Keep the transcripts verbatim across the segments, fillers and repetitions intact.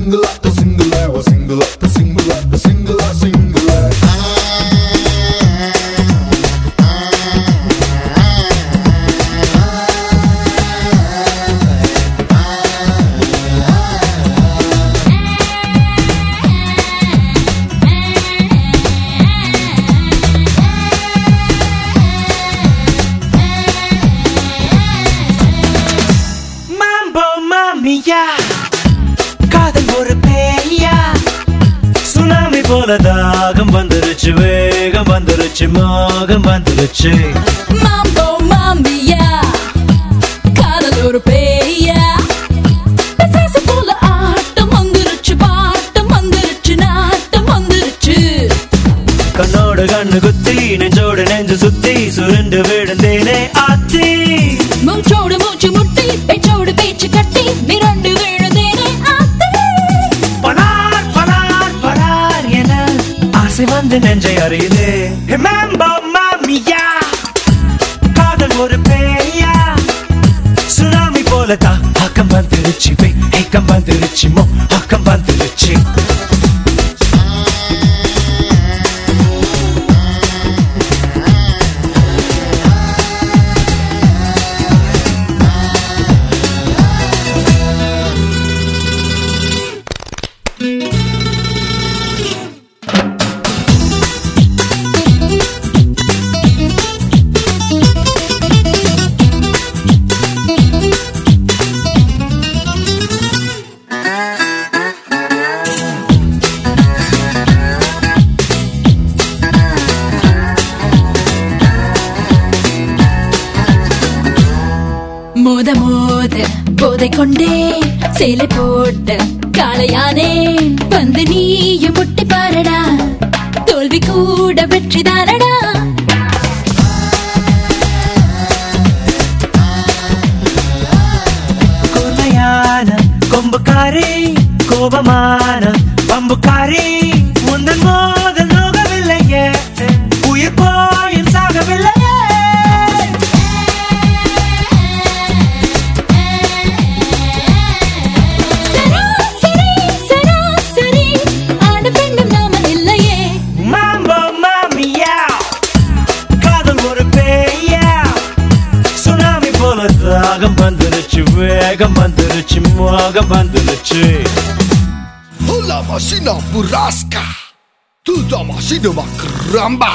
single, a single, a single, a single, a single, a single. காதல் ஒரு பேயா tsunami போல தாகம் வந்துருச்சு வேகம் வந்துருச்சு மோகம் வந்துருச்சு மாம்போ மாமியா காதல் ஒரு பேயா பிசாசு போல ஆட்டம் வந்துருச்சு பாட்டம் வந்துருச்சு நாட்டம் வந்துருச்சு கண்ணோடு கண்ணு குத்தி நெஞ்சோடு நெஞ்சு சுத்தி சுருண்டு விழுந்தேனே ஆத்தி மூச்சோடு மூச்சு முட்டி பேச்சோடு பேச்சு கட்டி மிரண்டு விழுந்தேனே ஆத்தி பனார் பனார் பனார் என ஆசை வந்து நெஞ்சை அறியுது மாம்போ மாமியா காதல் ஒரு பேயா சுனாமி போல தாக்கம் வந்துருச்சு ஏக்கம் வந்துருச்சு மோ ஆக்கம் வந்துருச்சு மோத மோத போதை கொண்டே சேலை போட்ட காளையானே வந்து நீயும் முட்டி பாரடா தோல்வி கூட வெற்றிதானடா கோமையான கொம்புக்காரி கோபமான பம்புக்காரி முந்தன் மோதல் நோகவில்லையே உயிர் போயும் சாகவில்லையே தாகம் வந்துருச்சு வேகம் வந்துருச்சு மோகம் வந்துருச்சு Hula machina burrasca, tudo machina macramba.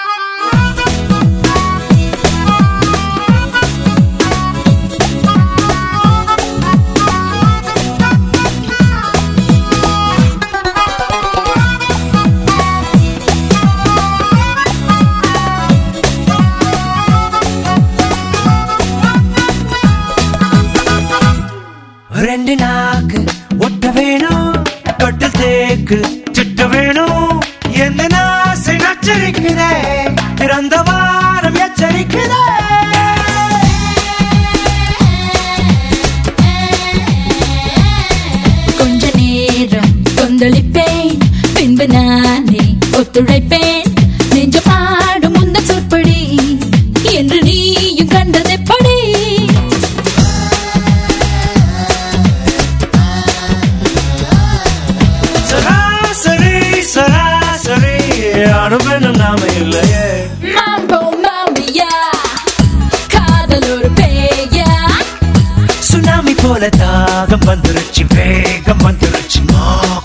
ரெண்டு நாக்கு ஒட்ட வேணும் தொட்டில் தேக்கு திட்ட வேணும் எந்த நாசை நச்சரிக்குதே பிறந்த வாரம் எச்சரிக்குதே கொஞ்ச நேரம் கொந்தளிப்பேன் பின்பு நானே ஒத்துழைப்பேன் நெஞ்ச பாடும் முந்த சொற்படி என்று நீயும் கண்டதெப்படி அனுபவம் நாம இல்லையே மாம்போ மாமியா காதல் ஒரு பேயா சுனாமி போல தாகம் வந்துருச்சு வேகம் வந்துருச்சு மோகம்